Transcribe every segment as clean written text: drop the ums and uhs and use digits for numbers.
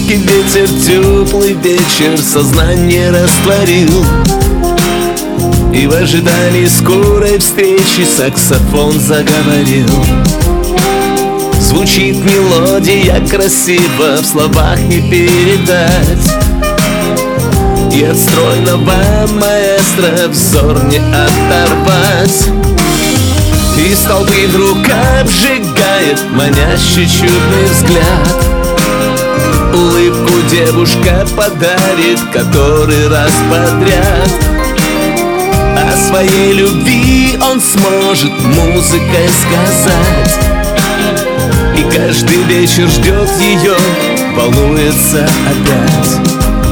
легкий ветер, теплый вечер сознание растворил. И в ожидании скорой встречи саксофон заговорил. Звучит мелодия красиво, в словах не передать. И от стройного маэстро взор не оторвать. Из толпы вдруг обжигает манящий чудный взгляд. Улыбку девушка подарит который раз подряд. О своей любви он сможет музыкой сказать. И каждый вечер ждет ее, волнуется опять.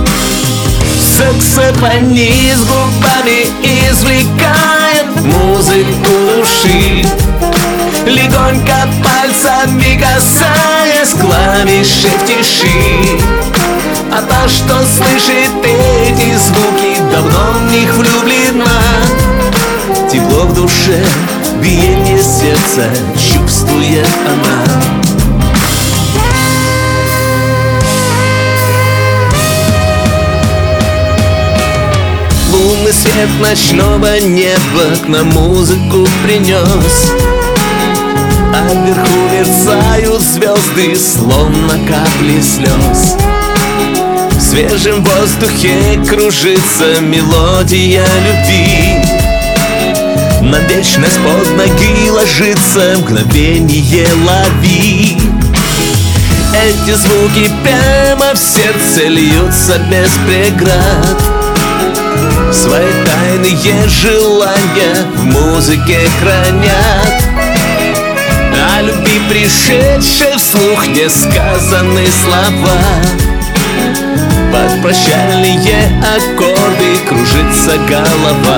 Саксофонист губами извлекает музыку души, легонько пальцами касаясь клавиши в тиши. А та, что слышит эти звуки, давно в них влюблена. Тепло в душе, биение сердца чувствует она. Лунный свет ночного неба к нам музыку принес, а вверху мерцают звезды, словно капли слез. В свежем воздухе кружится мелодия любви. На вечность под ноги ложится, мгновение лови. Эти звуки прямо в сердце льются без преград. Свои тайные желания в музыке хранят. О любви пришедшей вслух несказанные слова. Под прощальные аккорды кружится голова.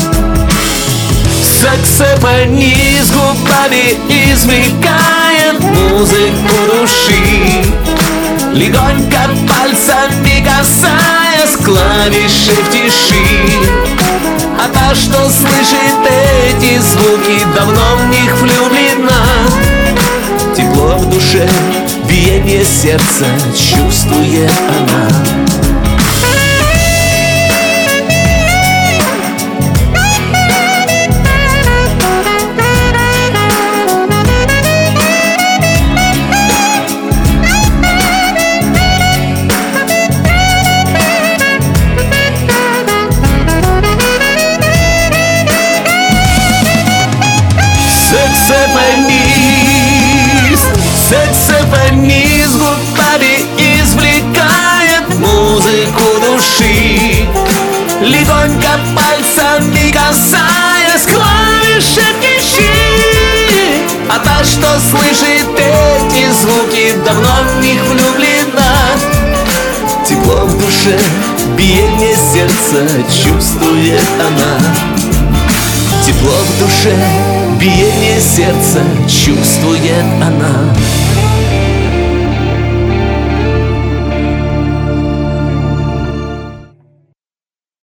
Саксофонист губами извлекает музыку души, легонько пальцами касаясь клавиши в тиши. А та, что слышит эти звуки, давно в них влюблена. Тепло в душе, биение сердца чувствует она. Саксофонист губами извлекает музыку души, легонько пальцами касаясь клавиши в тиши. А та, что слышит эти звуки, давно в них влюблена. Тепло в душе, биение сердца чувствует она. Тепло в душе, биение сердца чувствует она.